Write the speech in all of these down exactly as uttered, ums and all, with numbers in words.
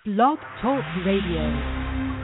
Blog Talk Radio.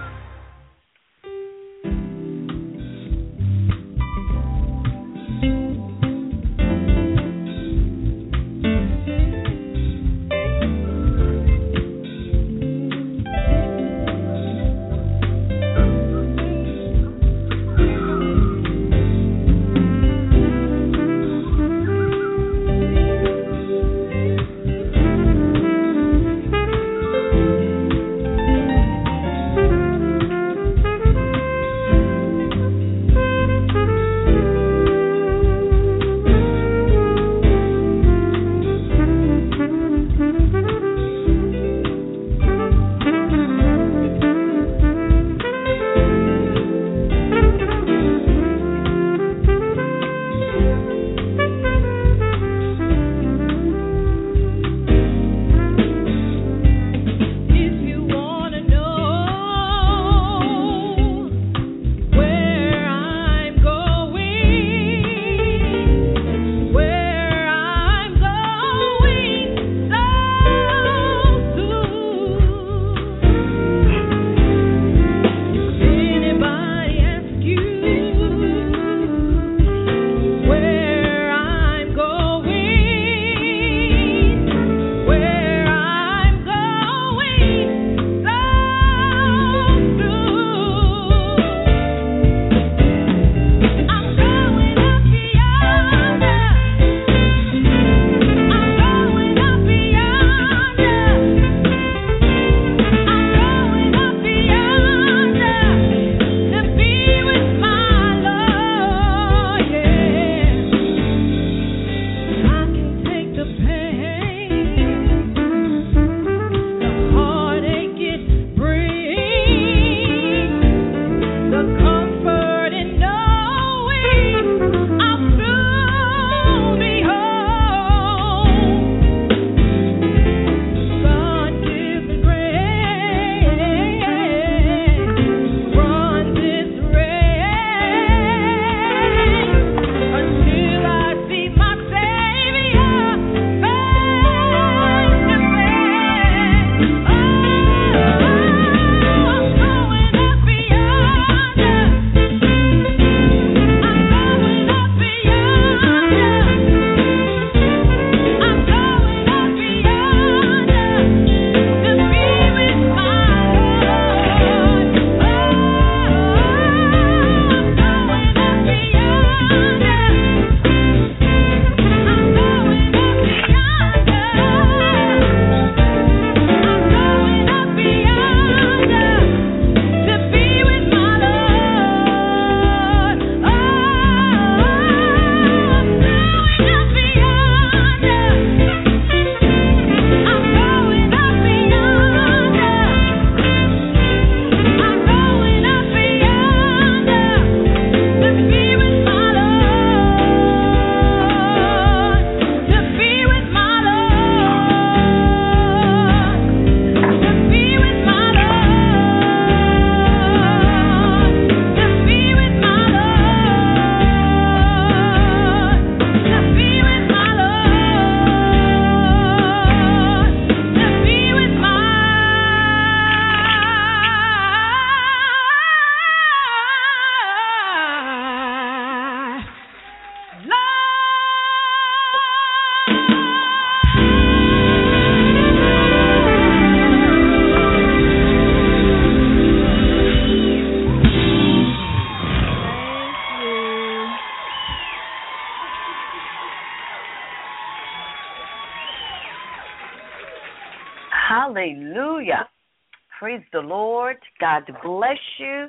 Hallelujah. Praise the Lord. God bless you.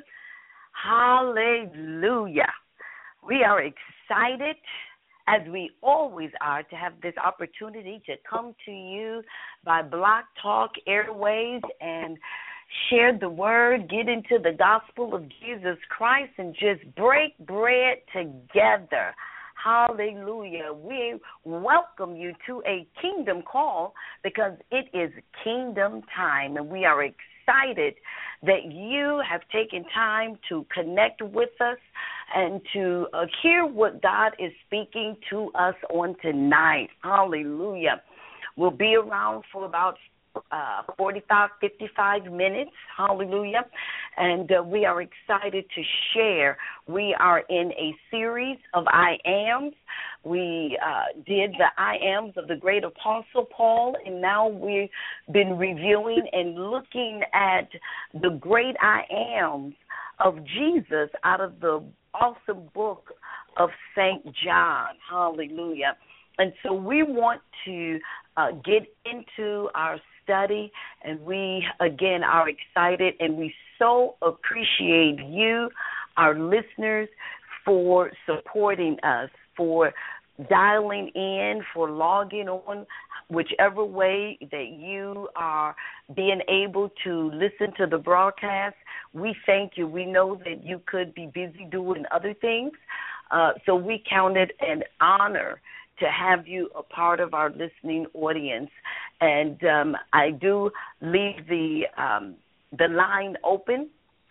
Hallelujah. We are excited, as we always are, to have this opportunity to come to you by Blog Talk Airways and share the word, get into the gospel of Jesus Christ, and just break bread together. Hallelujah. We welcome you to a kingdom call because it is kingdom time, and we are excited that you have taken time to connect with us and to uh, hear what God is speaking to us on tonight. Hallelujah. We'll be around for about uh, forty-five, fifty-five minutes. Hallelujah. And uh, we are excited to share. We are in a series of I Ams. We uh, did the I Ams of the great Apostle Paul, and now we've been reviewing and looking at the great I Ams of Jesus out of the awesome book of Saint John. Hallelujah. And so we want to uh, get into our study, and we, again, are excited, and we so appreciate you, our listeners, for supporting us, for dialing in, for logging on, whichever way that you are being able to listen to the broadcast. We thank you. We know that you could be busy doing other things, uh, so we count it an honor to have you a part of our listening audience. And um, I do leave the um, the line open.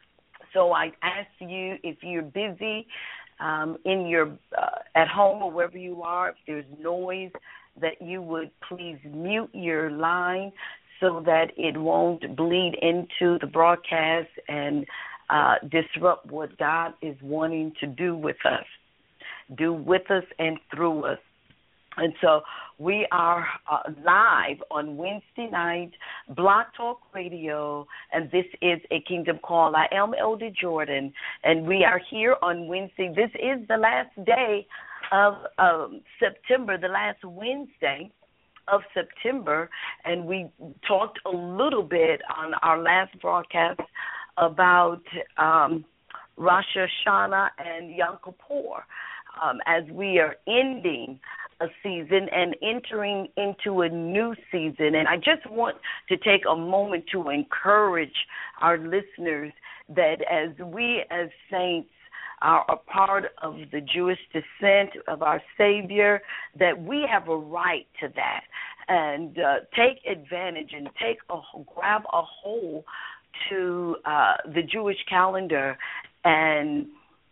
So I ask you, if you're busy um, in your uh, at home or wherever you are, if there's noise, that you would please mute your line so that it won't bleed into the broadcast and uh, disrupt what God is wanting to do with us, do with us and through us. And so we are uh, live on Wednesday night, Blog Talk Radio, and this is a Kingdom Call. I am Elder Jordan, and we are here on Wednesday. This is the last day of um, September, the last Wednesday of September, and we talked a little bit on our last broadcast about um, Rosh Hashanah and Yom Kippur, um, as we are ending a season and entering into a new season. And I just want to take a moment to encourage our listeners that as we as saints are a part of the Jewish descent of our Savior, that we have a right to that, and uh, take advantage and take a grab a hold to uh, the Jewish calendar and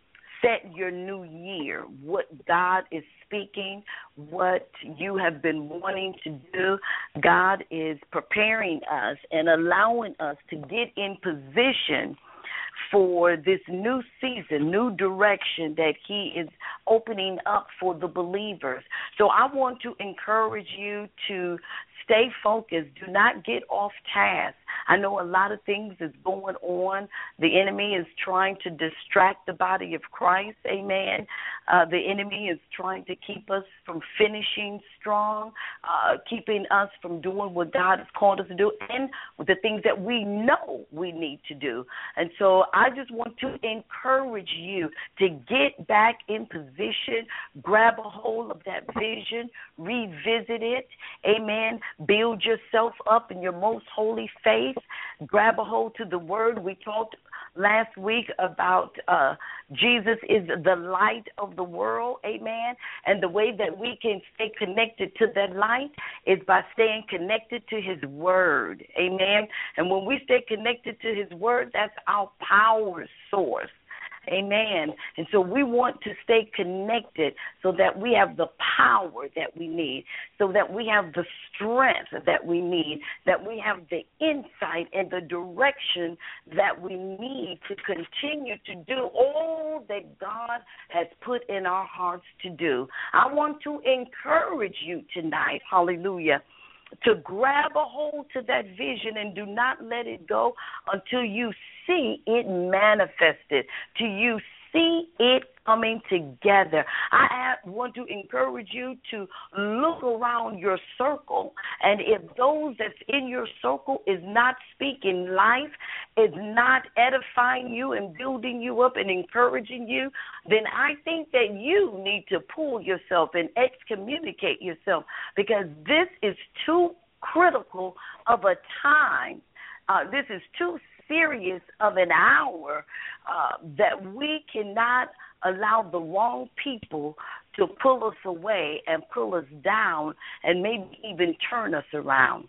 set your new year, what God is speaking, what you have been wanting to do. God is preparing us and allowing us to get in position for this new season, new direction that he is opening up for the believers. So I want to encourage you to stay focused. Do not get off task. I know a lot of things is going on. The enemy is trying to distract the body of Christ. Amen. Uh, the enemy is trying to keep us from finishing strong, uh, keeping us from doing what God has called us to do, and the things that we know we need to do. And so I just want to encourage you to get back in position, grab a hold of that vision, revisit it. Amen. Build yourself up in your most holy faith. Grab a hold to the word. We talked last week about uh, Jesus is the light of the world, amen, and the way that we can stay connected to that light is by staying connected to his word, amen, and when we stay connected to his word, that's our power source. Amen. And so we want to stay connected so that we have the power that we need, so that we have the strength that we need, that we have the insight and the direction that we need to continue to do all that God has put in our hearts to do. I want to encourage you tonight, hallelujah, to grab a hold to that vision and do not let it go until you see it manifested, till you see it coming together. I want to encourage you to look around your circle, and if those that's in your circle is not speaking life, is not edifying you and building you up and encouraging you, then I think that you need to pull yourself and excommunicate yourself, because this is too critical of a time. Uh, this is too serious of an hour uh, that we cannot allow the wrong people to pull us away and pull us down and maybe even turn us around.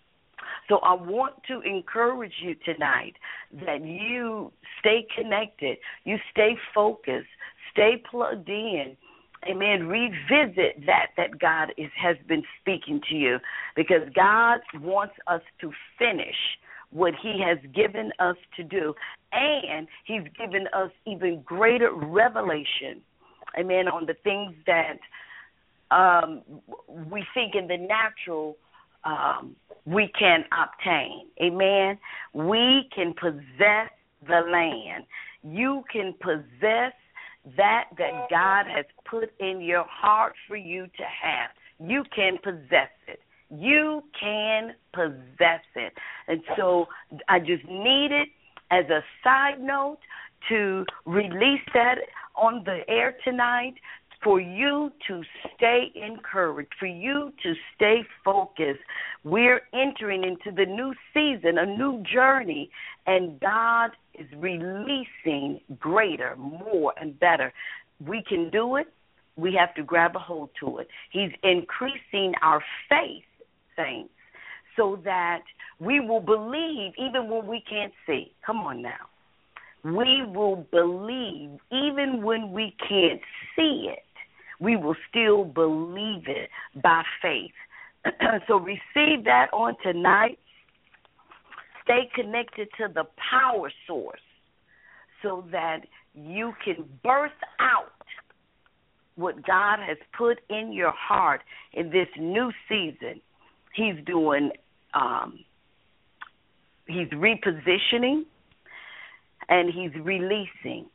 So I want to encourage you tonight that you stay connected, you stay focused, stay plugged in, Amen. Revisit that that God is, has been speaking to you, because God wants us to finish what he has given us to do, and he's given us even greater revelation, amen, on the things that um, we think in the natural um, we can obtain. Amen. We can possess the land. You can possess that that God has put in your heart for you to have. You can possess it. You can possess it. And so I just need it as a side note to release that on the air tonight, for you to stay encouraged, for you to stay focused. We're entering into the new season, a new journey, and God is releasing greater, more, and better. We can do it. We have to grab a hold to it. He's increasing our faith, saints, so that we will believe even when we can't see. Come on now. We will believe even when we can't see it. We will still believe it by faith. So receive that on tonight. Stay connected to the power source so that you can birth out what God has put in your heart in this new season. He's doing, um, he's repositioning, and he's releasing.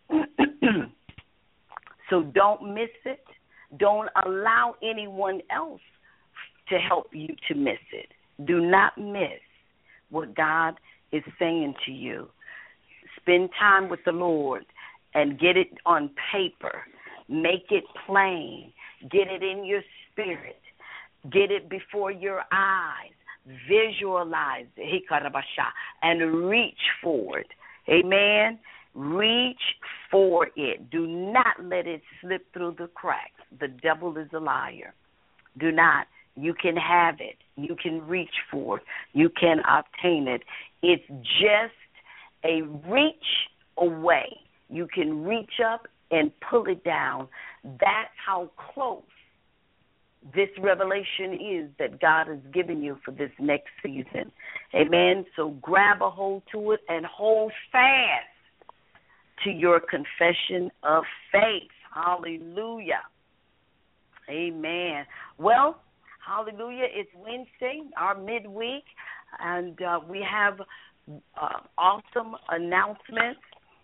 So don't miss it. Don't allow anyone else to help you to miss it. Do not miss what God is saying to you. Spend time with the Lord and get it on paper. Make it plain. Get it in your spirit. Get it before your eyes. Visualize it, and reach for it. Amen. Reach for it. Do not let it slip through the cracks. The devil is a liar. Do not. You can have it. You can reach for it. You can obtain it. It's just a reach away. You can reach up and pull it down. That's how close this revelation is that God has given you for this next season. Amen. So grab a hold to it and hold fast to your confession of faith. Hallelujah. Amen. Well, hallelujah, it's Wednesday, our midweek, and uh, we have uh, awesome announcements,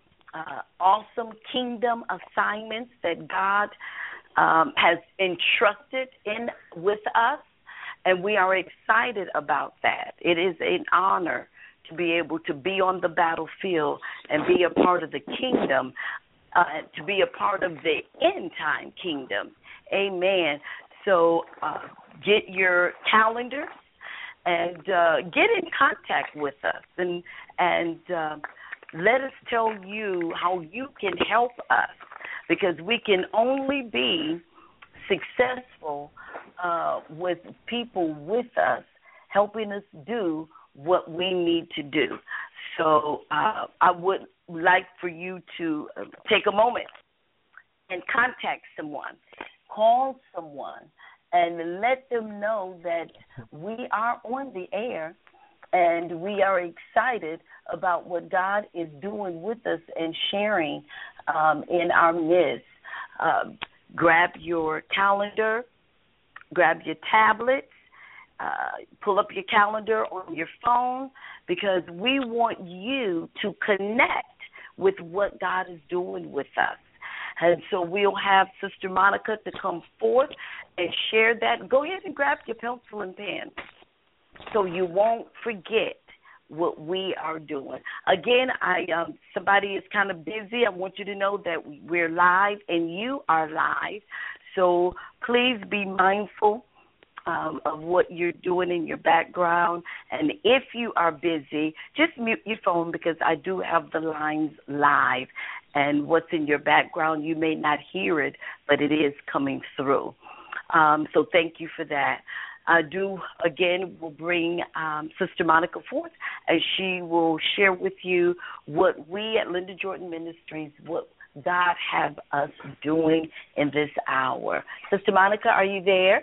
uh, awesome kingdom assignments that God um, has entrusted in with us, and we are excited about that. It is an honor to be able to be on the battlefield and be a part of the kingdom, uh, to be a part of the end-time kingdom. Amen. So uh, get your calendars and uh, get in contact with us, and and uh, let us tell you how you can help us, because we can only be successful uh, with people with us helping us do what we need to do. So uh, I would like for you to take a moment and contact someone. Call someone and let them know that we are on the air and we are excited about what God is doing with us and sharing um, in our midst. Uh, grab your calendar, grab your tablets, uh, pull up your calendar on your phone, because we want you to connect with what God is doing with us. And so we'll have Sister Monica to come forth and share that. Go ahead and grab your pencil and pen so you won't forget what we are doing. Again, I um, somebody is kind of busy. I want you to know that we're live and you are live. So please be mindful um, of what you're doing in your background. And if you are busy, just mute your phone, because I do have the lines live. And what's in your background, you may not hear it, but it is coming through. Um, so thank you for that. I do, again, will bring um, Sister Monica forth, and she will share with you what we at Linda Jordan Ministries, what God have us doing in this hour. Sister Monica, are you there?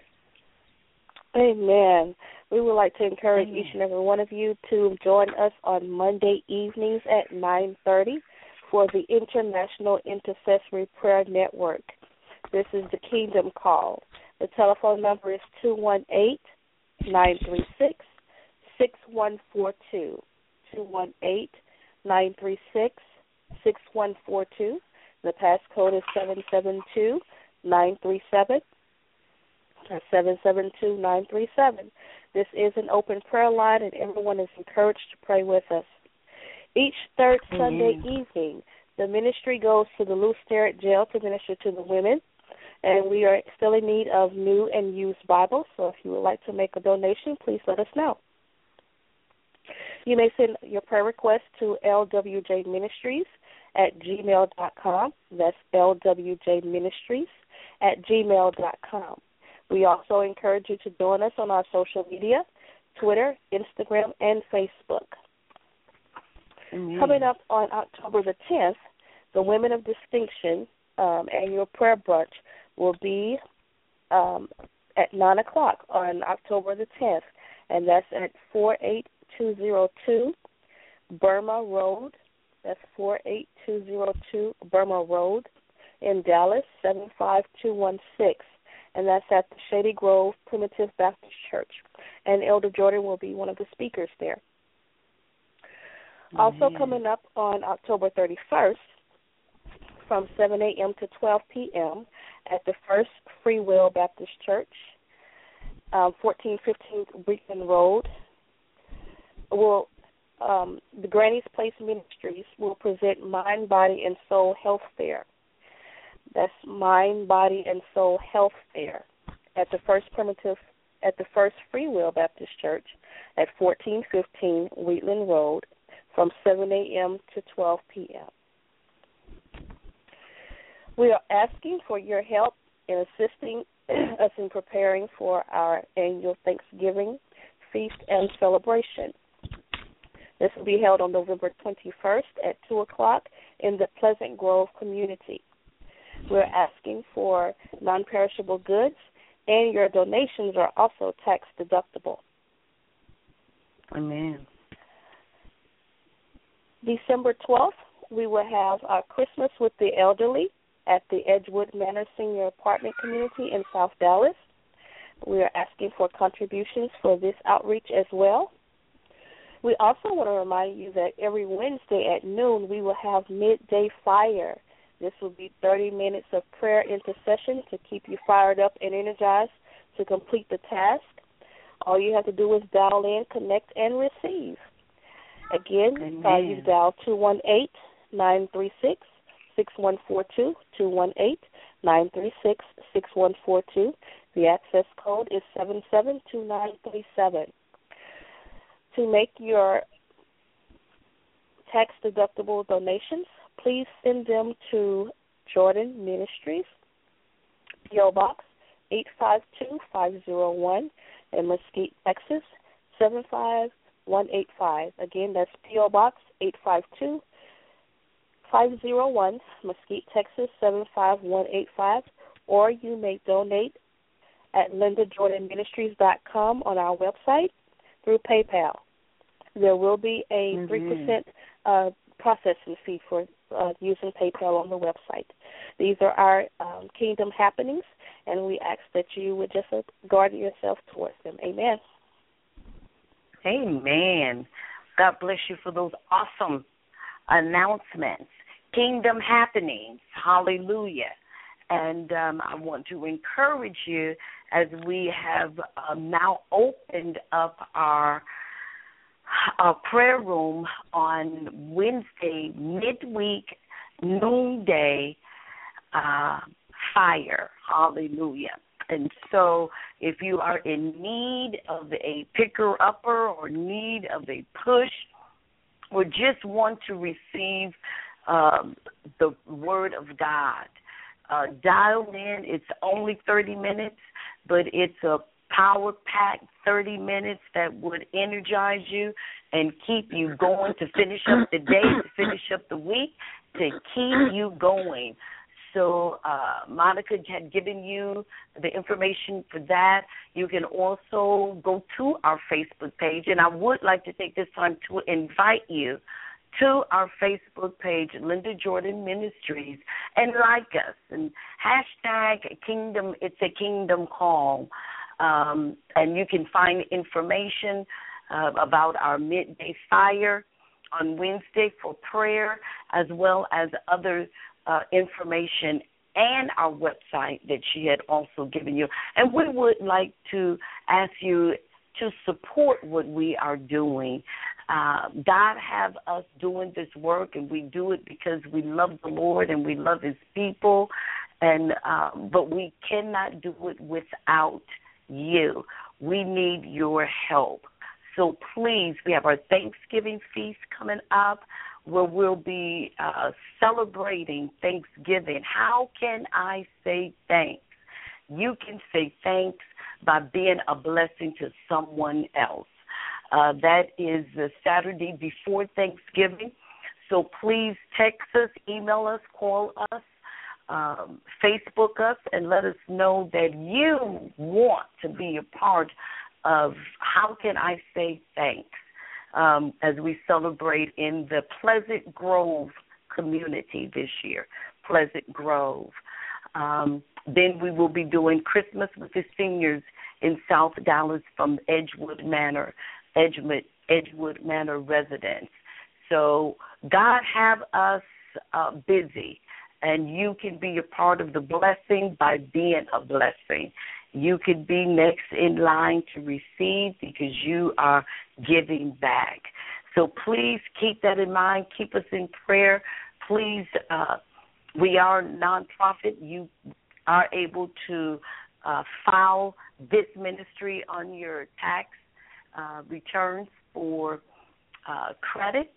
Amen. We would like to encourage Amen. each and every one of you to join us on Monday evenings at nine thirty for the International Intercessory Prayer Network. This is the Kingdom Call. The telephone number is two one eight, nine three six, six one four two, two one eight, nine three six, six one four two. The passcode is seven seven two, nine three seven. seven seven two, nine three seven. This is an open prayer line, and everyone is encouraged to pray with us. Each third mm-hmm. Sunday evening, the ministry goes to the Lew Sterrett Jail to minister to the women, and we are still in need of new and used Bibles, so if you would like to make a donation, please let us know. You may send your prayer request to L W J Ministries at gmail dot com. That's L W J Ministries at gmail dot com. We also encourage you to join us on our social media, Twitter, Instagram, and Facebook. Mm-hmm. Coming up on October the tenth, the Women of Distinction um, annual prayer brunch will be um, at nine o'clock on October the tenth, and that's at four eight two zero two Burma Road. That's four eight two zero two Burma Road in Dallas, seven five two one six. And that's at the Shady Grove Primitive Baptist Church. And Elder Jordan will be one of the speakers there. Mm-hmm. Also coming up on October thirty-first from seven a.m. to twelve p.m. at the First Free Will Baptist Church, um, fourteen fifteen Wheatland Road, will um, the Granny's Place Ministries will present Mind, Body, and Soul Health Fair. That's Mind, Body, and Soul Health Fair at the First Primitive, at the First Free Will Baptist Church at fourteen fifteen Wheatland Road from seven a.m. to twelve p.m. We are asking for your help in assisting us in preparing for our annual Thanksgiving feast and celebration. This will be held on November twenty-first at two o'clock in the Pleasant Grove community. We're asking for non-perishable goods, and your donations are also tax-deductible. Amen. December twelfth, we will have our Christmas with the Elderly at the Edgewood Manor Senior Apartment Community in South Dallas. We are asking for contributions for this outreach as well. We also want to remind you that every Wednesday at noon we will have Midday Fire. This will be thirty minutes of prayer intercession to keep you fired up and energized to complete the task. All you have to do is dial in, connect, and receive. Again, uh, you dial two one eight, nine three six, six one four two, two one eight, nine three six, six one four two. The access code is seven seven two nine three seven. To make your tax-deductible donations, please send them to Jordan Ministries, P O. Box eight five two five zero one in Mesquite, Texas, seven five one eight five. Again, that's P O. Box eight five two five zero one, Mesquite, Texas, seven five one eight five. Or you may donate at linda jordan ministries dot com on our website through PayPal. There will be a mm-hmm. three percent uh, processing fee for uh, using PayPal on the website. These are our um, kingdom happenings, and we ask that you would just uh, guard yourself towards them. Amen. Amen. God bless you for those awesome announcements. Kingdom happenings. Hallelujah. And um, I want to encourage you as we have uh, now opened up our a prayer room on Wednesday, midweek, noonday, uh, fire. Hallelujah. And so if you are in need of a picker-upper or need of a push or just want to receive um, the Word of God, uh, dial in. It's only thirty minutes, but it's a power-packed thirty minutes that would energize you and keep you going, to finish up the day, to finish up the week, to keep you going. So uh, Monica had given you the information for that. You can also go to our Facebook page, and I would like to take this time to invite you to our Facebook page, Linda Jordan Ministries, and like us, and hashtag Kingdom, it's a Kingdom Call. Um, and you can find information uh, about our midday fire on Wednesday for prayer, as well as other uh, information and our website that she had also given you. And we would like to ask you to support what we are doing. Uh, God have us doing this work, and we do it because we love the Lord and we love His people. And um, but we cannot do it without you. We need your help. So please, we have our Thanksgiving feast coming up, where we'll be uh, celebrating Thanksgiving. How can I say thanks? You can say thanks by being a blessing to someone else. Uh, that is the Saturday before Thanksgiving. So please text us, email us, call us, um, Facebook us, and let us know that you want to be a part of How Can I Say Thanks, um, as we celebrate in the Pleasant Grove community this year, Pleasant Grove. Um, then we will be doing Christmas with the seniors in South Dallas from Edgewood Manor, Edgewood, Edgewood Manor residents. So God have us uh, busy, and you can be a part of the blessing by being a blessing. You could be next in line to receive because you are giving back. So please keep that in mind. Keep us in prayer. Please, uh, we are a nonprofit. You are able to uh, file this ministry on your tax uh, returns for uh, credit,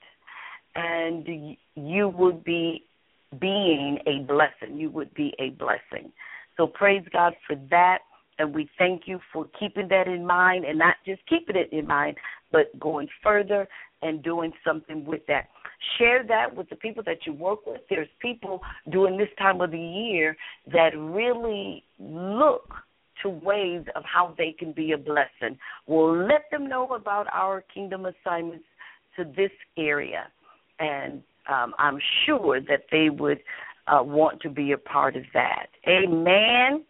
and you would be being a blessing. You would be a blessing. So praise God for that, and we thank you for keeping that in mind, and not just keeping it in mind, but going further and doing something with that. Share that with the people that you work with. There's people during this time of the year that really look to ways of how they can be a blessing. We'll let them know about our kingdom assignments to this area, and um, I'm sure that they would uh, want to be a part of that. Amen.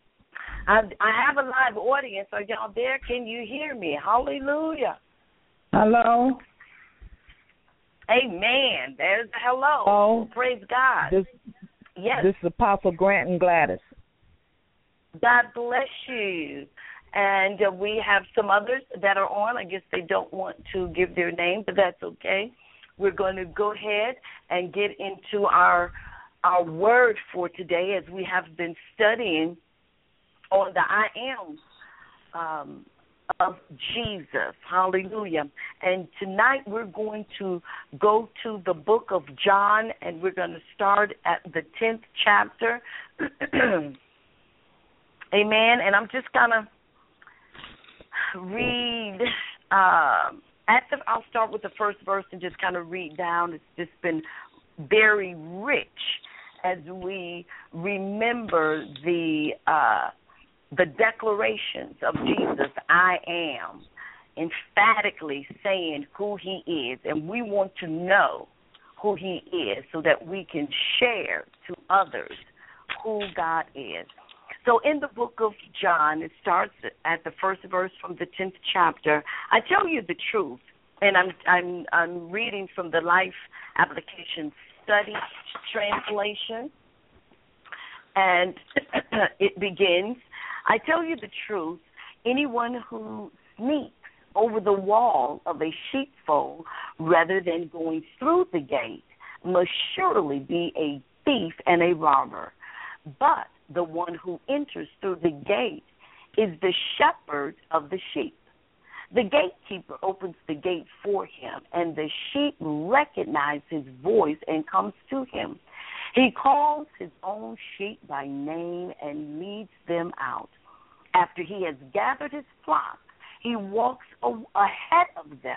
I, I have a live audience. Are y'all there? Can you hear me? Hallelujah. Hello. Amen. There's a hello. Oh, praise God. This, yes. This is Apostle Grant and Gladys. God bless you. And uh, we have some others that are on. I guess they don't want to give their name, but that's okay. We're going to go ahead and get into our our word for today, as we have been studying on the I am um, of Jesus. Hallelujah. And tonight we're going to go to the book of John, and we're going to start at the tenth chapter. Amen. And I'm just going to read, uh, at the, I'll start with the first verse and just kind of read down. It's just been very rich as we remember the uh, the declarations of Jesus, I am, emphatically saying who he is. And we want to know who he is so that we can share to others who God is. So in the book of John, it starts at the first verse from the tenth chapter. I tell you the truth, and I'm I'm I'm reading from the Life Application Study Translation, and it begins, I tell you the truth, anyone who sneaks over the wall of a sheepfold rather than going through the gate must surely be a thief and a robber. But the one who enters through the gate is the shepherd of the sheep. The gatekeeper opens the gate for him, and the sheep recognize his voice and comes to him. He calls his own sheep by name and leads them out. After he has gathered his flock, he walks ahead of them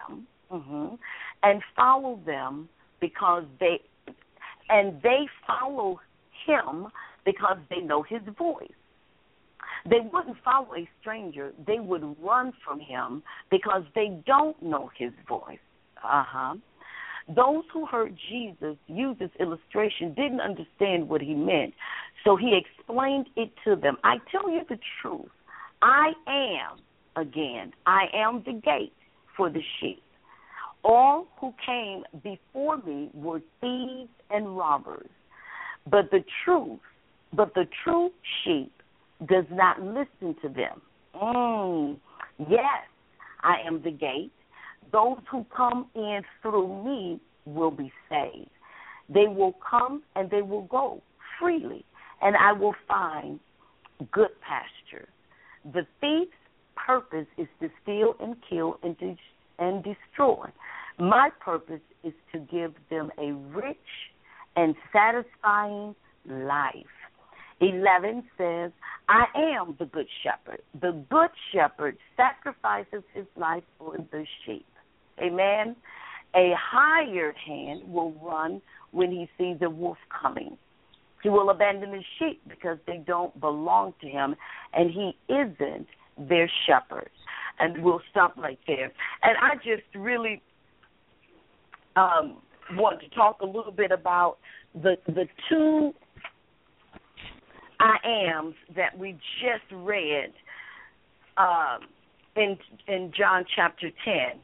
hmm and follow them because they and they follow him because they know his voice. They wouldn't follow a stranger. They would run from him because they don't know his voice. Uh-huh. Those who heard Jesus use this illustration didn't understand what he meant, so he explained it to them. I tell you the truth. I am, again, I am the gate for the sheep. All who came before me were thieves and robbers, but the truth, but the true sheep does not listen to them. Mm, yes, I am the gate. Those who come in through me will be saved. They will come and they will go freely, and I will find good pasture. The thief's purpose is to steal and kill and, de- and destroy. My purpose is to give them a rich and satisfying life. eleven says, I am the good shepherd. The good shepherd sacrifices his life for the sheep. Amen. A hired hand will run when he sees a wolf coming. He will abandon his sheep because they don't belong to him, and he isn't their shepherd. And we'll stop right there. And I just really um, want to talk a little bit about the the two I ams that we just read um, in in John chapter ten.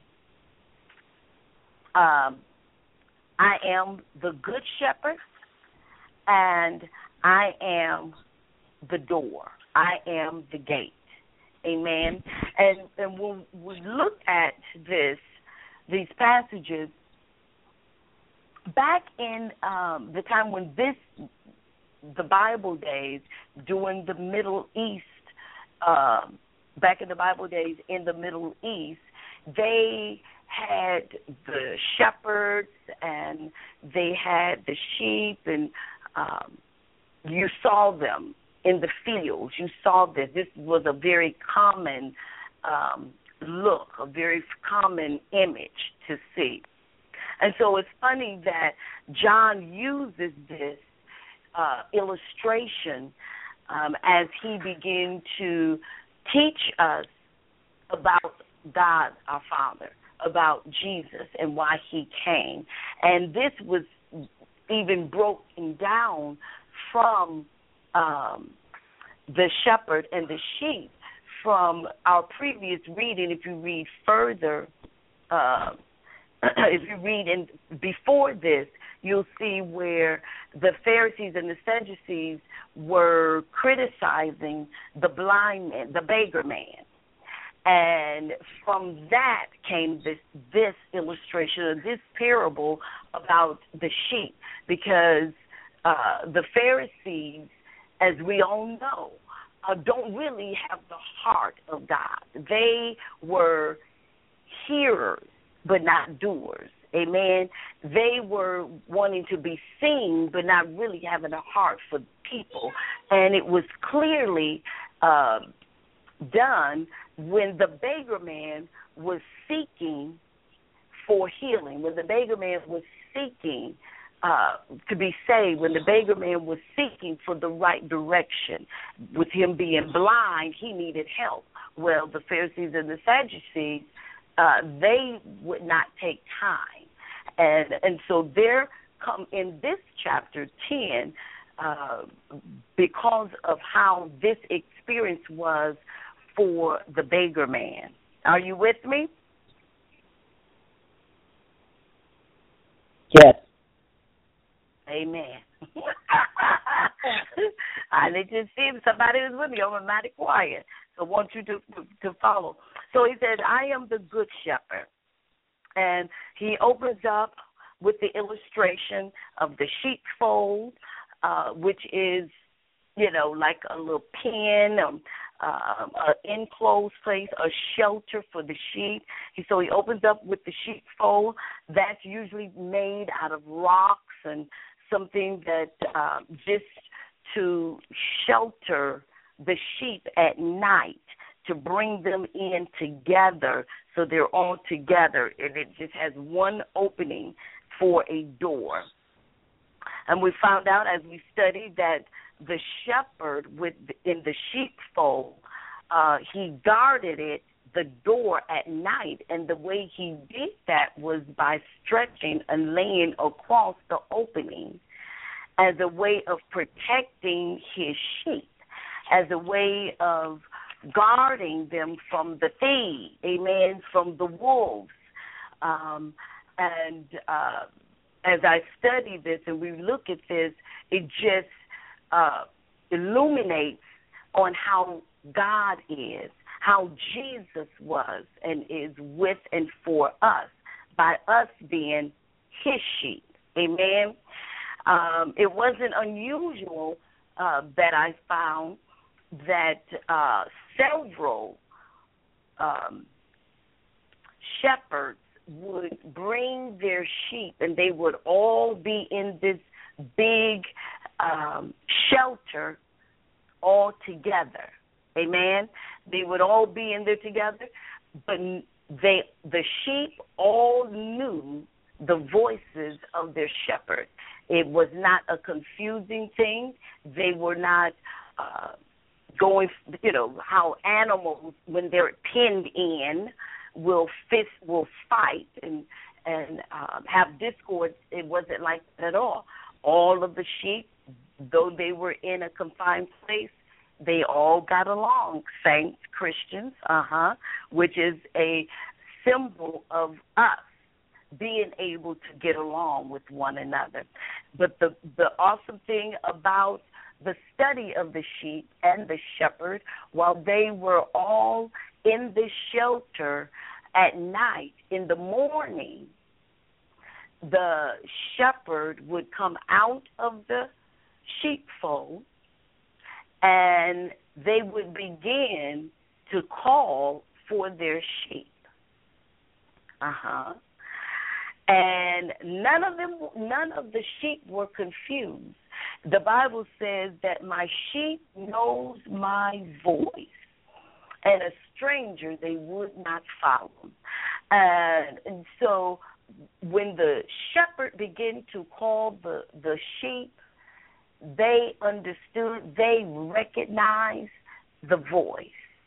Um, I am the good shepherd, and I am the door. I am the gate. Amen. And and when we look at this, these passages, back in um, the time when this, the Bible days, during the Middle East, um, back in the Bible days in the Middle East, they had the shepherds and they had the sheep, and um, you saw them in the fields. You saw this. This was a very common um, look, a very common image to see. And so it's funny that John uses this uh, illustration um, as he began to teach us about God our Father, about Jesus and why he came. And this was even broken down from um, the shepherd and the sheep from our previous reading. If you read further, uh, if you read in before this, you'll see where the Pharisees and the Sadducees were criticizing the blind man, the beggar man. And from that came this this illustration, or this parable about the sheep, because uh, the Pharisees, as we all know, uh, don't really have the heart of God. They were hearers, but not doers. Amen. They were wanting to be seen, but not really having a heart for people. And it was clearly uh, done when the beggar man was seeking for healing, when the beggar man was seeking uh, to be saved, when the beggar man was seeking for the right direction. With him being blind, he needed help. Well, the Pharisees and the Sadducees, uh, they would not take time. And and so there come in this chapter ten, uh, because of how this experience was for the beggar man. Are you with me? Yes. Amen. I need to see if somebody is with me. I'm mighty quiet, so I want you to, to, to follow. So he said, I am the good shepherd. And he opens up with the illustration of the sheepfold, uh, which is, you know, like a little pen, um, um, an enclosed place, a shelter for the sheep. So he opens up with the sheepfold. That's usually made out of rocks and something that um, just to shelter the sheep at night, to bring them in together so they're all together, and it just has one opening for a door. And we found out as we studied that the shepherd with in the sheepfold, uh, he guarded it, the door at night, and the way he did that was by stretching and laying across the opening as a way of protecting his sheep, as a way of guarding them from the thieves, amen, from the wolves. Um, and uh, as I study this and we look at this, it just uh, illuminates on how God is, how Jesus was and is with and for us by us being his sheep. Amen. Um, it wasn't unusual uh, that I found that uh, several um, shepherds would bring their sheep, and they would all be in this big um, shelter all together. Amen. They would all be in there together, but they, the sheep all knew the voices of their shepherd. It was not a confusing thing. They were not uh, going, you know, how animals, when they're pinned in, will fist, will fight and and um, have discord. It wasn't like that at all. All of the sheep, though they were in a confined place, they all got along. Saints, Christians, uh-huh, which is a symbol of us being able to get along with one another. But the the awesome thing about the study of the sheep and the shepherd, while they were all in the shelter at night, in the morning, the shepherd would come out of the sheepfold and they would begin to call for their sheep. Uh-huh. And none of them, none of the sheep were confused. The Bible says that my sheep knows my voice, and a stranger they would not follow. And, and so when the shepherd began to call the, the sheep, they understood, they recognized the voice,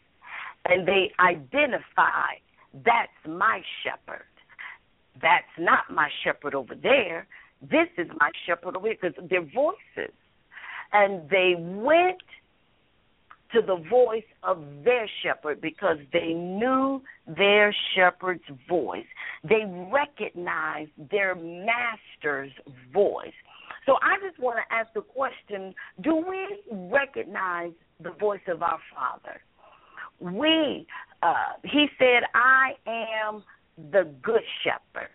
and they identified, that's my shepherd. That's not my shepherd over there. This is my shepherd over here, because they're voices. And they went to the voice of their shepherd because they knew their shepherd's voice. They recognized their master's voice. So I just want to ask the question, do we recognize the voice of our Father? We, uh, he said, I am the good shepherd.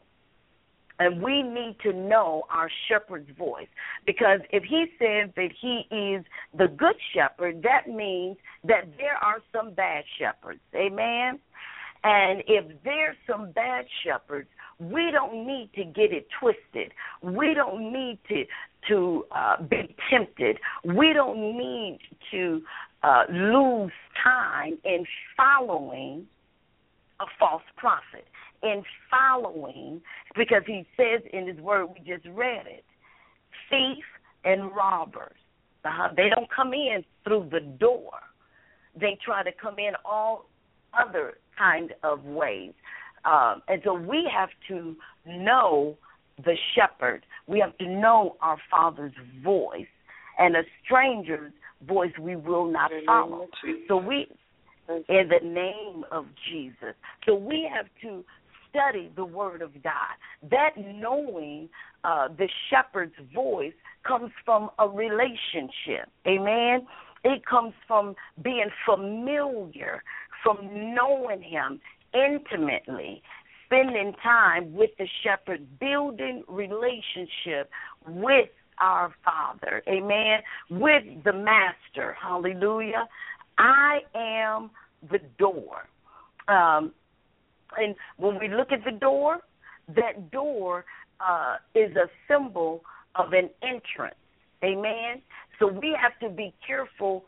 And we need to know our shepherd's voice, because if he says that he is the good shepherd, that means that there are some bad shepherds. Amen? And if there's some bad shepherds, we don't need to get it twisted. We don't need to to uh, be tempted. We don't need to uh, lose time in following a false prophet, in following, because he says in his word, we just read it, thief and robbers. Uh-huh. They don't come in through the door. They try to come in all other kind of ways. Um, and so we have to know the shepherd. We have to know our Father's voice, and a stranger's voice we will not follow. So we, in the name of Jesus. So we have to study the Word of God. That knowing uh, the shepherd's voice comes from a relationship. Amen? It comes from being familiar, from knowing him intimately, spending time with the shepherd, building relationship with our Father. Amen? With the Master. Hallelujah. I am the door. Um, and when we look at the door, that door uh, is a symbol of an entrance. Amen? So we have to be careful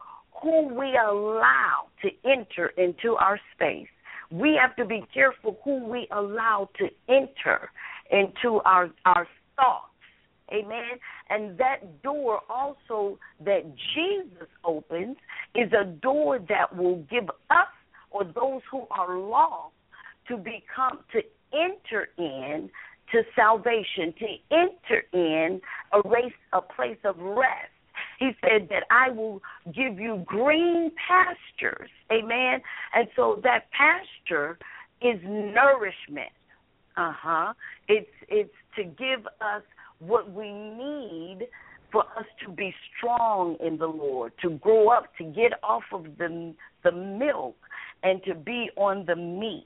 who we allow to enter into our space. We have to be careful who we allow to enter into our, our thoughts. Amen. And that door also that Jesus opens is a door that will give us or those who are lost to become, to enter in to salvation, to enter in a race, a place of rest. He said that I will give you green pastures. Amen. And so that pasture is nourishment. Uh-huh. It's it's to give us what we need for us to be strong in the Lord, to grow up, to get off of the the milk and to be on the meat.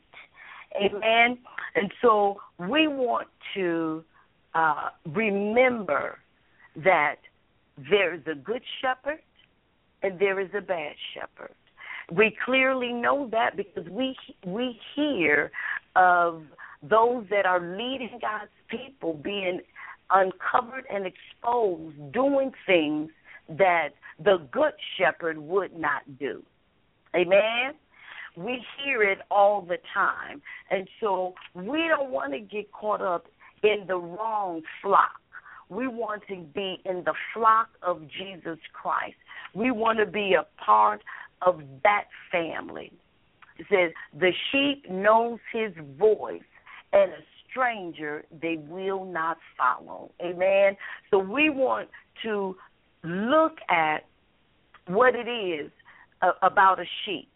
Amen. And so we want to uh, remember that there is a good shepherd and there is a bad shepherd. We clearly know that because we we hear of those that are leading God's people being uncovered and exposed, doing things that the good shepherd would not do. Amen? We hear it all the time. And so we don't want to get caught up in the wrong flock. We want to be in the flock of Jesus Christ. We want to be a part of that family. It says, the sheep knows his voice, and a stranger they will not follow. Amen? So we want to look at what it is uh, about a sheep.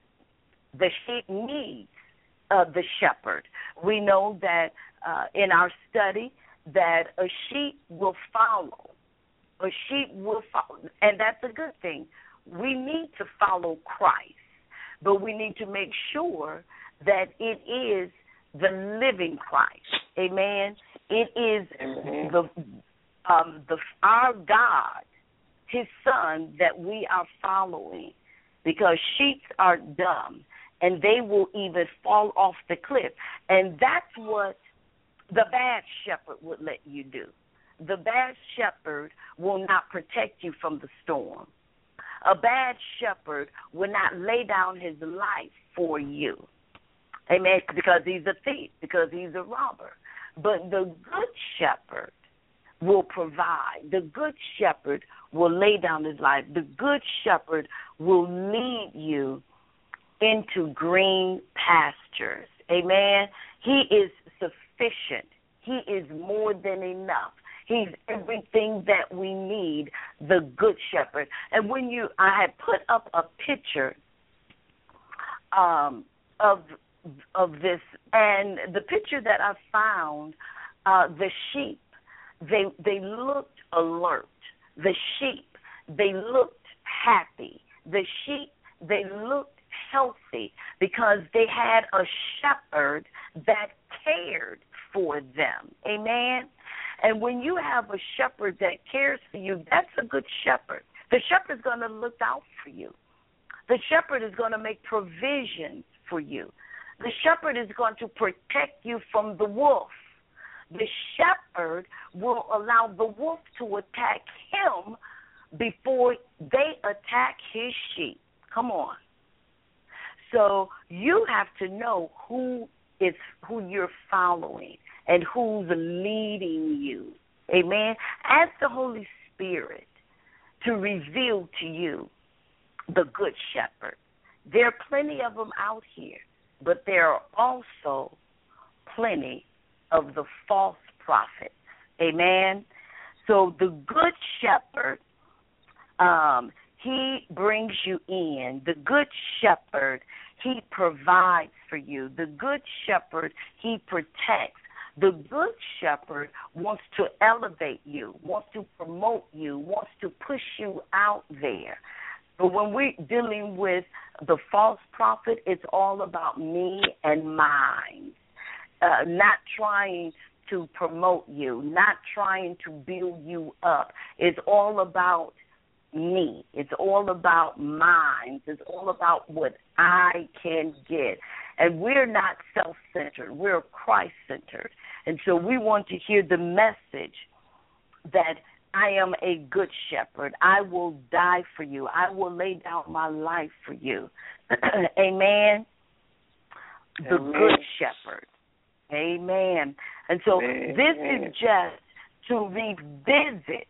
The sheep needs uh, the shepherd. We know that uh, in our study that a sheep will follow. A sheep will follow, and that's a good thing. We need to follow Christ, but we need to make sure that it is the living Christ. Amen. It is mm-hmm. the um, the our God, His Son, that we are following, because sheep are dumb and they will even fall off the cliff, and that's what the bad shepherd would let you do. The bad shepherd will not protect you from the storm. A bad shepherd will not lay down his life for you. Amen. Because he's a thief, because he's a robber. But the good shepherd will provide. The good shepherd will lay down his life. The good shepherd will lead you into green pastures. Amen. He is sufficient. He is more than enough. He's everything that we need, the good shepherd. And when you, I had put up a picture um, of of this, and the picture that I found, uh, the sheep, they they looked alert. The sheep, they looked happy. The sheep, they looked healthy because they had a shepherd that cared for them. Amen. And when you have a shepherd that cares for you, that's a good shepherd. The shepherd's going to look out for you. The shepherd is going to make provisions for you. The shepherd is going to protect you from the wolf. The shepherd will allow the wolf to attack him before they attack his sheep. Come on. So you have to know who is who you're following and who's leading you. Amen. Ask the Holy Spirit to reveal to you the good shepherd. There are plenty of them out here, but there are also plenty of the false prophets. Amen. So the good shepherd, um, he brings you in. The good shepherd, he provides for you. The good shepherd, he protects. The good shepherd wants to elevate you, wants to promote you, wants to push you out there. But when we're dealing with the false prophet, it's all about me and mine, uh, not trying to promote you, not trying to build you up. It's all about me. It's all about mine. It's all about what I can get. And we're not self-centered. We're Christ-centered. And so we want to hear the message that I am a good shepherd. I will die for you. I will lay down my life for you. Amen. The Amen. good shepherd. Amen. And so Amen. this is just to revisit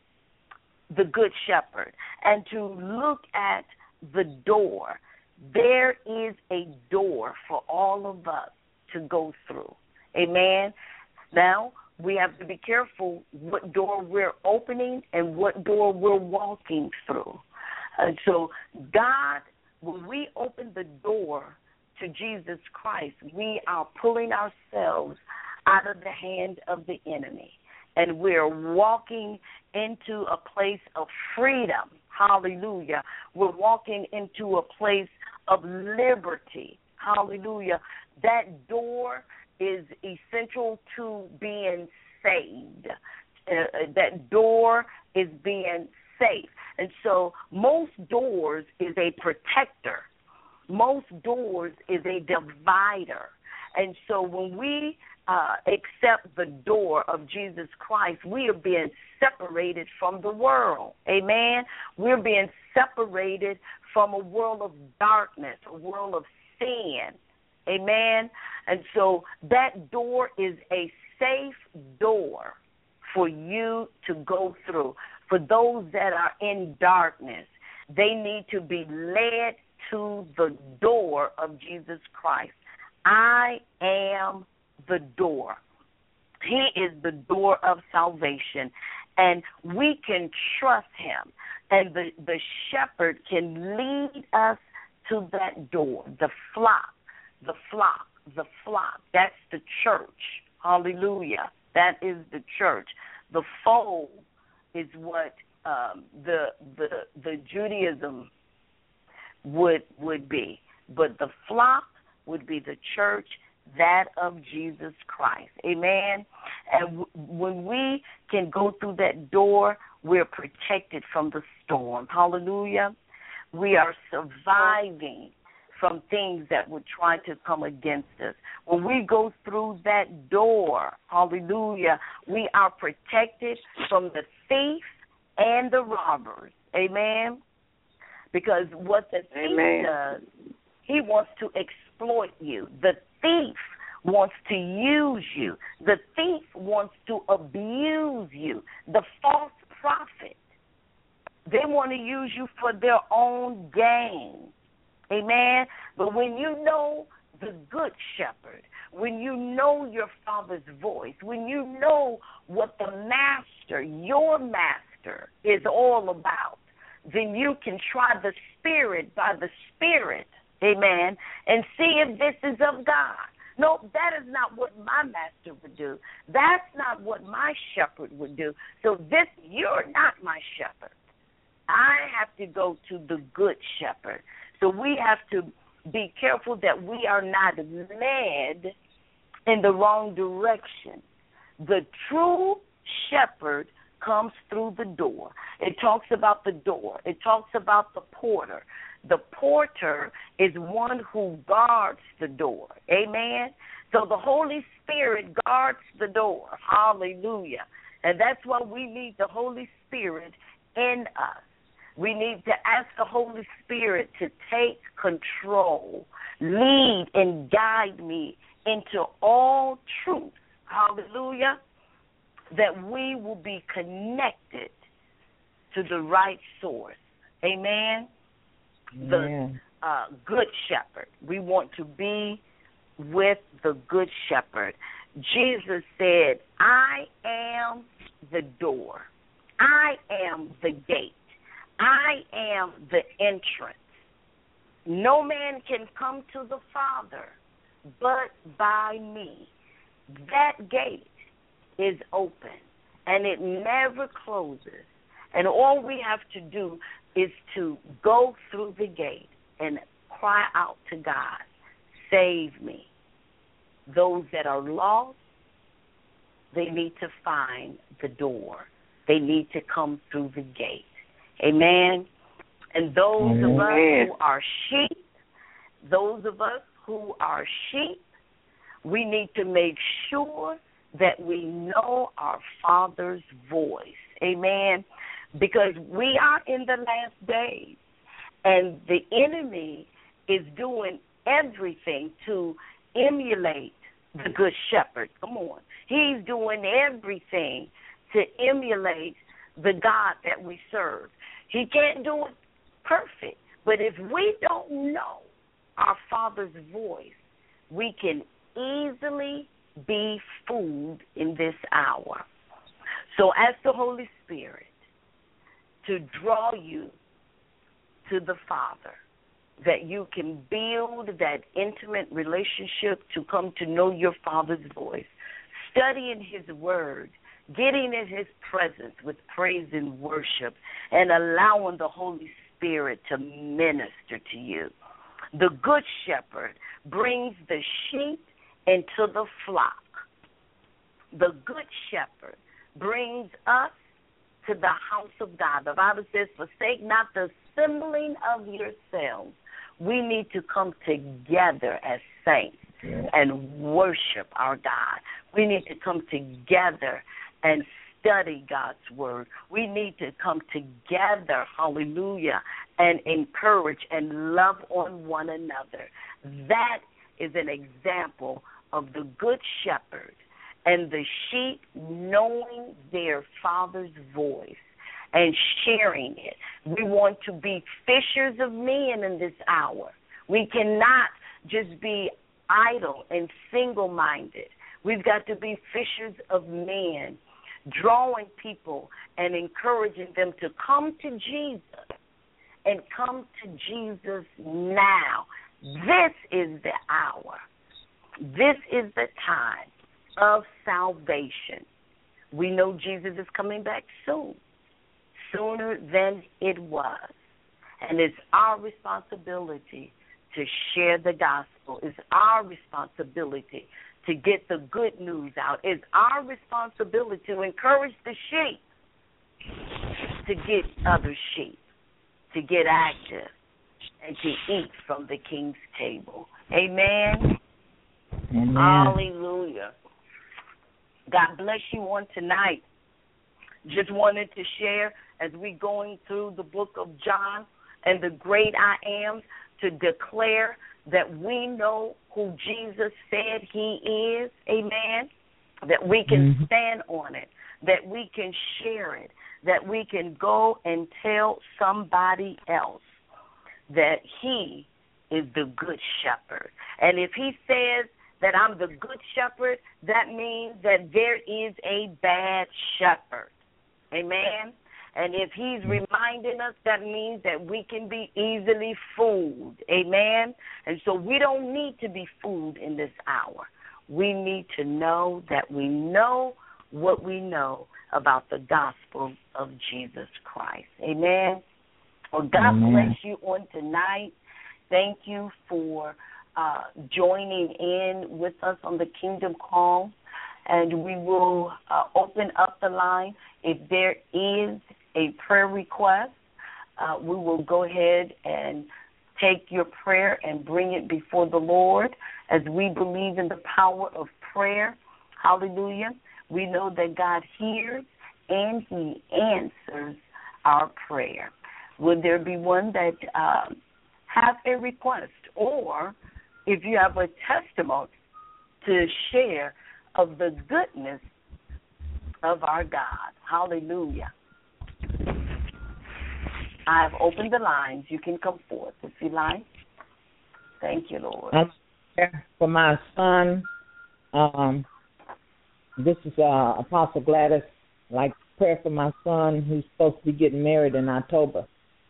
the good shepherd and to look at the door. There is a door for all of us to go through. Amen. Now, we have to be careful what door we're opening and what door we're walking through. And so God, when we open the door to Jesus Christ, we are pulling ourselves out of the hand of the enemy. And we're walking into a place of freedom. Hallelujah. We're walking into a place of liberty. Hallelujah. That door is essential to being saved. Uh, that door is being safe. And so most doors is a protector. Most doors is a divider. And so when we uh, accept the door of Jesus Christ, we are being separated from the world. Amen? We're being separated from a world of darkness, a world of sin. Amen? And so that door is a safe door for you to go through. For those that are in darkness, they need to be led to the door of Jesus Christ. I am the door. He is the door of salvation, and we can trust him, and the, the shepherd can lead us to that door, the flock. The flock, the flock, that's the church. Hallelujah. That is the church. The fold is what um, the the the Judaism would would be, but the flock would be the church, that of Jesus Christ. Amen. And w- when we can go through that door, we're protected from the storm. Hallelujah. We are surviving from things that would try to come against us. When we go through that door, hallelujah, we are protected from the thief and the robbers. Amen? Because what the thief Amen. does, he wants to exploit you. The thief wants to use you. The thief wants to abuse you. The false prophet, they want to use you for their own gain. Amen. But when you know the good shepherd, when you know your Father's voice, when you know what the master, your master, is all about, then you can try the Spirit by the Spirit, amen, and see if this is of God. No, that is not what my master would do. That's not what my shepherd would do. So this, you're not my shepherd. I have to go to the good shepherd. So we have to be careful that we are not led in the wrong direction. The true shepherd comes through the door. It talks about the door. It talks about the porter. The porter is one who guards the door. Amen? So the Holy Spirit guards the door. Hallelujah. And that's why we need the Holy Spirit in us. We need to ask the Holy Spirit to take control, lead and guide me into all truth. Hallelujah. That we will be connected to the right source. Amen. Amen. The uh, good shepherd. We want to be with the good shepherd. Jesus said, I am the door. I am the gate. I am the entrance. No man can come to the Father but by me. That gate is open, and it never closes. And all we have to do is to go through the gate and cry out to God, save me. Those that are lost, they need to find the door. They need to come through the gate. Amen. And those Amen. of us who are sheep, those of us who are sheep, we need to make sure that we know our Father's voice. Amen. Because we are in the last days, and the enemy is doing everything to emulate the Good Shepherd. Come on. He's doing everything to emulate the God that we serve. He can't do it perfect, but if we don't know our Father's voice, we can easily be fooled in this hour. So ask the Holy Spirit to draw you to the Father, that you can build that intimate relationship to come to know your Father's voice, studying His Word, getting in His presence with praise and worship, and allowing the Holy Spirit to minister to you. The Good Shepherd brings the sheep into the flock. The Good Shepherd brings us to the house of God. The Bible says, forsake not the assembling of yourselves. We need to come together as saints and worship our God. We need to come together and study God's word. We need to come together, hallelujah, and encourage and love on one another. That is an example of the Good Shepherd and the sheep knowing their Father's voice and sharing it. We want to be fishers of men in this hour. We cannot just be idle and single-minded. We've got to be fishers of men, drawing people and encouraging them to come to Jesus and come to Jesus now. This is the hour. This is the time of salvation. We know Jesus is coming back soon, sooner than it was. And it's our responsibility to share the gospel. It's our responsibility to get the good news out. It's our responsibility to encourage the sheep to get other sheep, to get active, and to eat from the King's table. Amen. Amen. Hallelujah. God bless you on tonight. Just wanted to share as we going through the book of John and the great I am, to declare that we know who Jesus said He is, amen, that we can mm-hmm. stand on it, that we can share it, that we can go and tell somebody else that He is the Good Shepherd. And if He says that I'm the Good Shepherd, that means that there is a bad shepherd, amen. And if He's reminding us, that means that we can be easily fooled. Amen? And so we don't need to be fooled in this hour. We need to know that we know what we know about the gospel of Jesus Christ. Amen? Well, God Amen. Bless you on tonight. Thank you for uh, joining in with us on the Kingdom Call. And we will uh, open up the line. If there is a prayer request, uh, we will go ahead and take your prayer and bring it before the Lord, as we believe in the power of prayer. Hallelujah. We know that God hears and He answers our prayer. Would there be one that uh, have a request, or if you have a testimony to share of the goodness of our God? Hallelujah. I've opened the lines. You can come forth if you like. Thank you, Lord. I'm here for my son. Um, this is uh, Apostle Gladys. I'd like prayer for my son who's supposed to be getting married in October.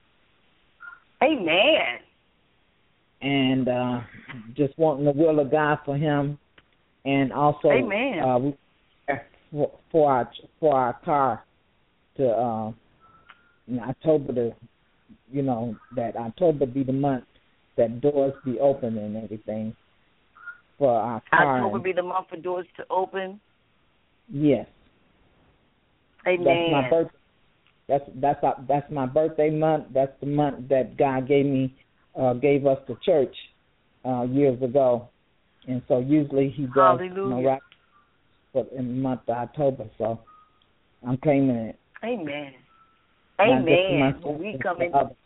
Amen. And uh, just wanting the will of God for him, and also Amen. Uh, we, for, for our for our car to. Uh, In October, to, you know, that October be the month that doors be open and everything for our car. October be the month for doors to open? Yes. Amen. That's my birth. That's that's that's my birthday month. That's the month that God gave me, uh, gave us the church uh, years ago, and so usually He does, you know, right, in the month of October. So I'm claiming it. Amen. Not just for Amen. myself, We but come for in. others.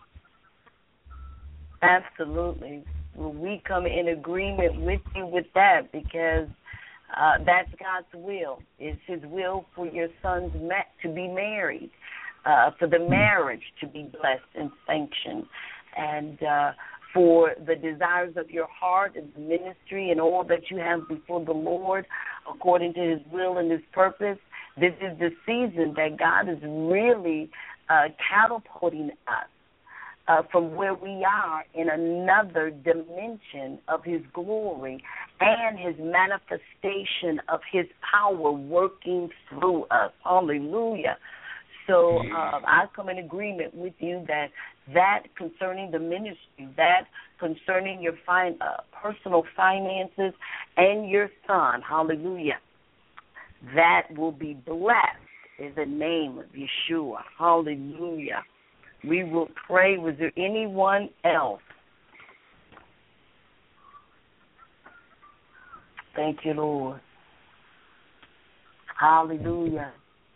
Absolutely. Well, we come in agreement with you with that because uh, that's God's will. It's His will for your sons ma- to be married, uh, for the marriage to be blessed and sanctioned, and uh, for the desires of your heart and the ministry and all that you have before the Lord according to His will and His purpose. This is the season that God is really uh, catapulting us Uh, from where we are in another dimension of His glory and His manifestation of His power working through us. Hallelujah. So uh, I come in agreement with you that that concerning the ministry, that concerning your fin- uh, personal finances and your son, hallelujah, that will be blessed in the name of Yeshua. Hallelujah. We will pray. Was there anyone else? Thank you, Lord. Hallelujah.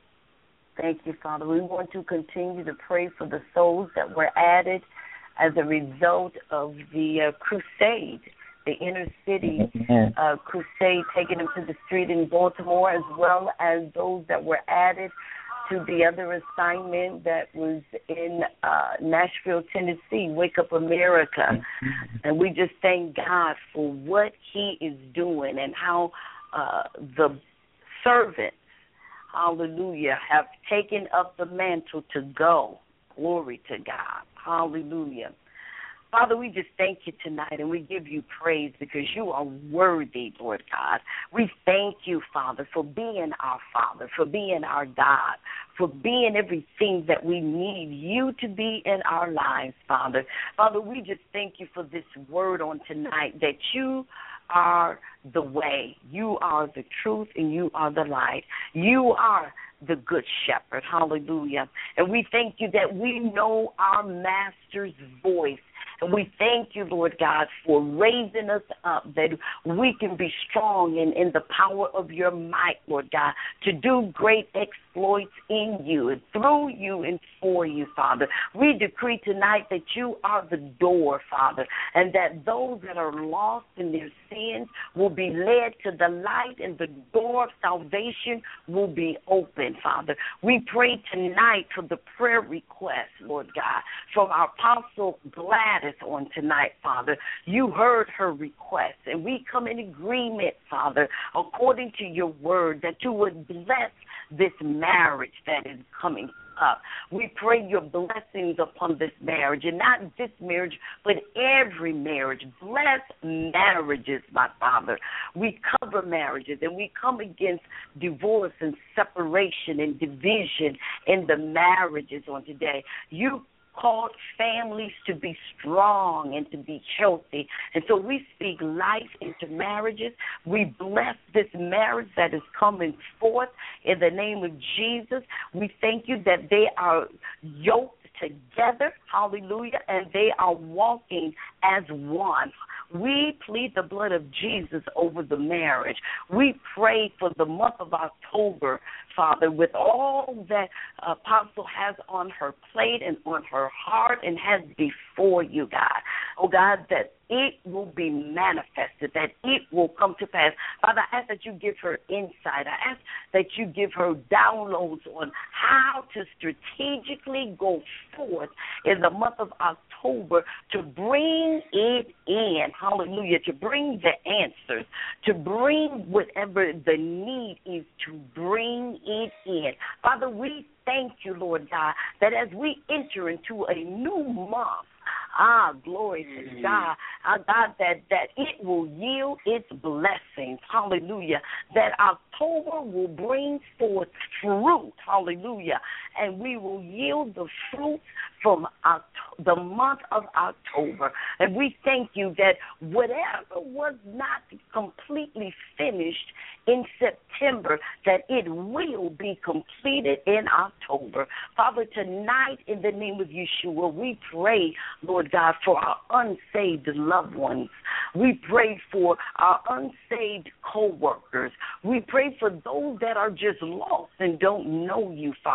Thank you, Father. We want to continue to pray for the souls that were added as a result of the uh, crusade, the inner city uh, crusade, taking them to the street in Baltimore, as well as those that were added to the other assignment that was in uh, Nashville, Tennessee, Wake Up America. And we just thank God for what He is doing and how uh, the servants, hallelujah, have taken up the mantle to go. Glory to God. Hallelujah. Father, we just thank you tonight, and we give you praise because you are worthy, Lord God. We thank you, Father, for being our Father, for being our God, for being everything that we need you to be in our lives, Father. Father, we just thank you for this word on tonight, that you are the way, you are the truth, and you are the light. You are the good shepherd, hallelujah. And we thank you that we know our master's voice. And we thank you, Lord God, for raising us up, that we can be strong in, in the power of your might, Lord God, to do great exploits in you and through you and for you, Father. We decree tonight that you are the door, Father, and that those that are lost in their sins will be led to the light, and the door of salvation will be open, Father. We pray tonight for the prayer request, Lord God, from our Apostle Gladys on tonight, Father. You heard her request, and we come in agreement, Father, according to your word, that you would bless this marriage that is coming up. We pray your blessings upon this marriage, and not this marriage, but every marriage. Bless marriages, my Father. We cover marriages, and we come against divorce and separation and division in the marriages on today. You called families to be strong and to be healthy. And so we speak life into marriages. We bless this marriage that is coming forth in the name of Jesus. We thank you that they are yoked together, hallelujah, and they are walking as one. We plead the blood of Jesus over the marriage. We pray for the month of October, Father, with all that Apostle has on her plate and on her heart and has before you, God. Oh, God, that it will be manifested, that it will come to pass. Father, I ask that you give her insight. I ask that you give her downloads on how to strategically go forth in the month of October to bring it in, hallelujah, to bring the answers, to bring whatever the need is, to bring it in. Father, we thank you, Lord God, that as we enter into a new month, Ah, glory to God. Ah, God, that, that it will yield its blessings. Hallelujah. That October will bring forth fruit. Hallelujah. And we will yield the fruit from Oct- the month of October. And we thank you that whatever was not completely finished in September, that it will be completed in October. Father, tonight in the name of Yeshua, we pray, Lord God, for our unsaved loved ones. We pray for our unsaved co-workers. We pray for those that are just lost and don't know you, Father.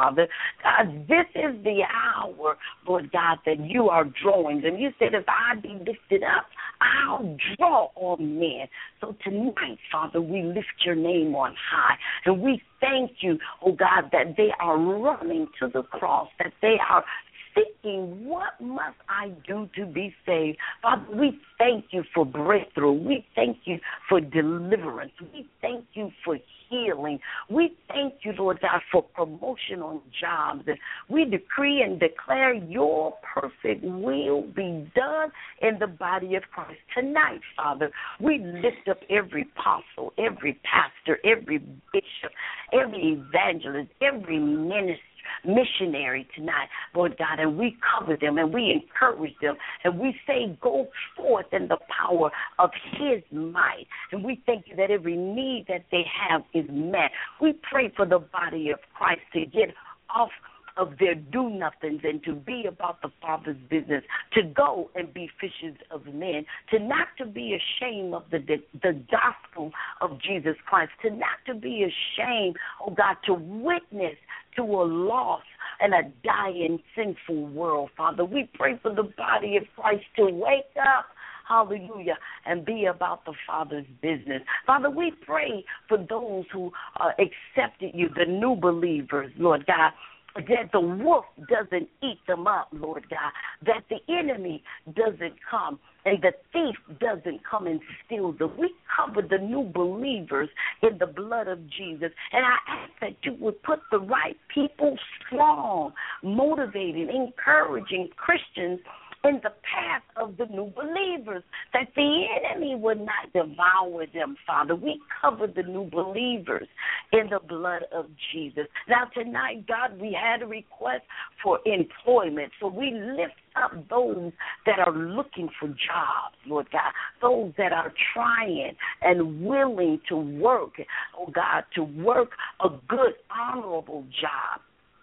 God, this is the hour, Lord God, that you are drawing them. You said, if I be lifted up, I'll draw all men. So tonight, Father, we lift your name on high, and we thank you, oh God, that they are running to the cross, that they are thinking, what must I do to be saved? Father, we thank you for breakthrough. We thank you for deliverance. We thank you for healing. We thank you, Lord God, for promotion on jobs. And we decree and declare your perfect will be done in the body of Christ. Tonight, Father, we lift up every apostle, every pastor, every bishop, every evangelist, every minister, missionary tonight, Lord God, and we cover them and we encourage them and we say go forth in the power of his might, and we thank you that every need that they have is met. We pray for the body of Christ to get off of their do-nothings and to be about the Father's business, to go and be fishers of men, to not to be ashamed of the, the, the gospel of Jesus Christ, to not to be ashamed, oh God, to witness to a lost and a dying sinful world, Father. We pray for the body of Christ to wake up, hallelujah, and be about the Father's business. Father, we pray for those who uh, accepted you, the new believers, Lord God, that the wolf doesn't eat them up, Lord God, that the enemy doesn't come and the thief doesn't come and steal them. We cover the new believers in the blood of Jesus, and I ask that you would put the right people strong, motivating, encouraging Christians in the path of the new believers, that the enemy would not devour them, Father. We cover the new believers in the blood of Jesus. Now, tonight, God, we had a request for employment, so we lift up those that are looking for jobs, Lord God, those that are trying and willing to work, oh God, to work a good, honorable job,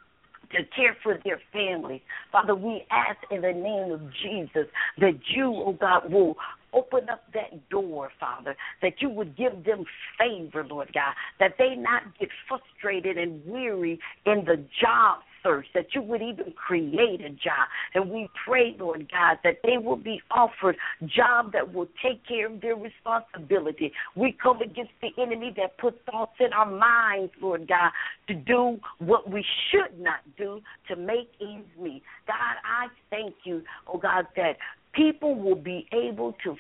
to care for their families. Father, we ask in the name of Jesus that you, oh God, will open up that door, Father, that you would give them favor, Lord God, that they not get frustrated and weary in the job search, that you would even create a job. And we pray, Lord God, that they will be offered jobs that will take care of their responsibility. We come against the enemy that puts thoughts in our minds, Lord God, to do what we should not do to make ends meet. God, I thank you, oh God, that people will be able to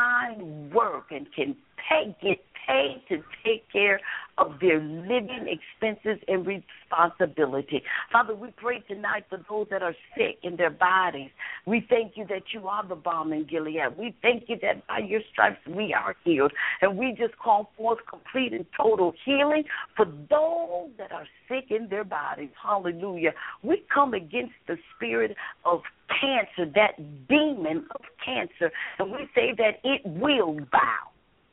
find work and can pay, get paid to take care of their living expenses and responsibility. Father, we pray tonight for those that are sick in their bodies. We thank you that you are the balm in Gilead. We thank you that by your stripes we are healed. And we just call forth complete and total healing for those that are sick in their bodies. Hallelujah. We come against the spirit of cancer, that demon of cancer, and we say that it will bow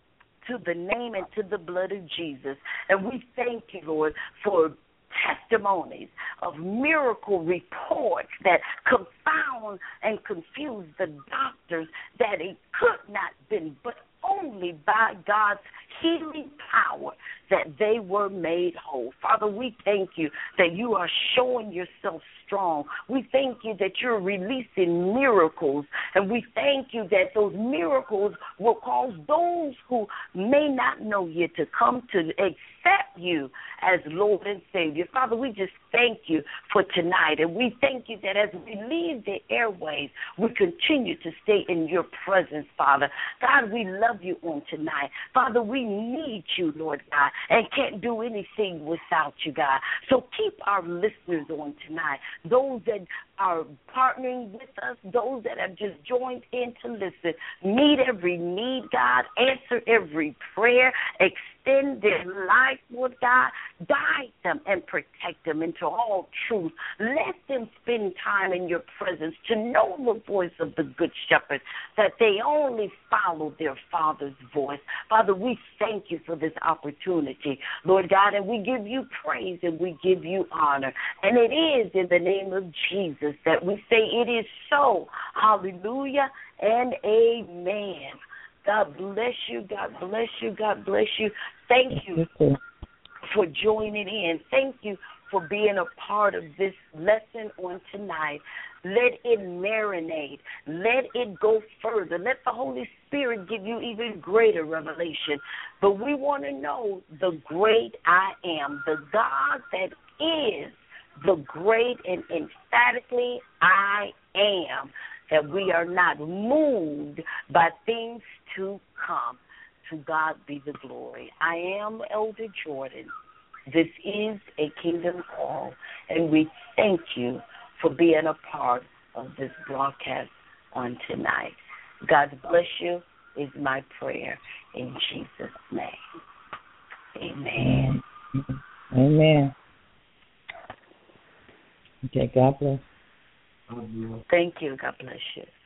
to the name and to the blood of Jesus. And we thank you, Lord, for testimonies of miracle reports that confound and confuse the doctors, that it could not been but only by God's healing power that they were made whole. Father, we thank you that you are showing yourself strong. We thank you that you're releasing miracles, and we thank you that those miracles will cause those who may not know you to come to accept you as Lord and Savior. Father, we just thank you for tonight, and we thank you that as we leave the airways, we continue to stay in your presence, Father. God, we love you on tonight. Father, we need you, Lord God, and can't do anything without you, God. So keep our listeners on tonight, those that are partnering with us, those that have just joined in to listen. Meet every need, God. Answer every prayer. Extend their life, Lord God. Guide them and protect them into all truth. Let them spend time in your presence to know the voice of the Good Shepherd, that they only follow their Father's voice. Father, we thank you for this opportunity, Lord God, and we give you praise and we give you honor. And it is in the name of Jesus that we say it is so. Hallelujah and amen. God bless you. God bless you. God bless you. Thank you for joining in. Thank you for being a part of this lesson on tonight. Let it marinate. Let it go further. Let the Holy Spirit give you even greater revelation. But we want to know the great I am, the God that is the great and emphatically I am, that we are not moved by things to come. To God be the glory. I am Elder Jordan. This is a Kingdom Call, and we thank you for being a part of this broadcast on tonight. God bless you is my prayer in Jesus' name. Amen. Amen. Okay, God bless. Thank you. God bless you.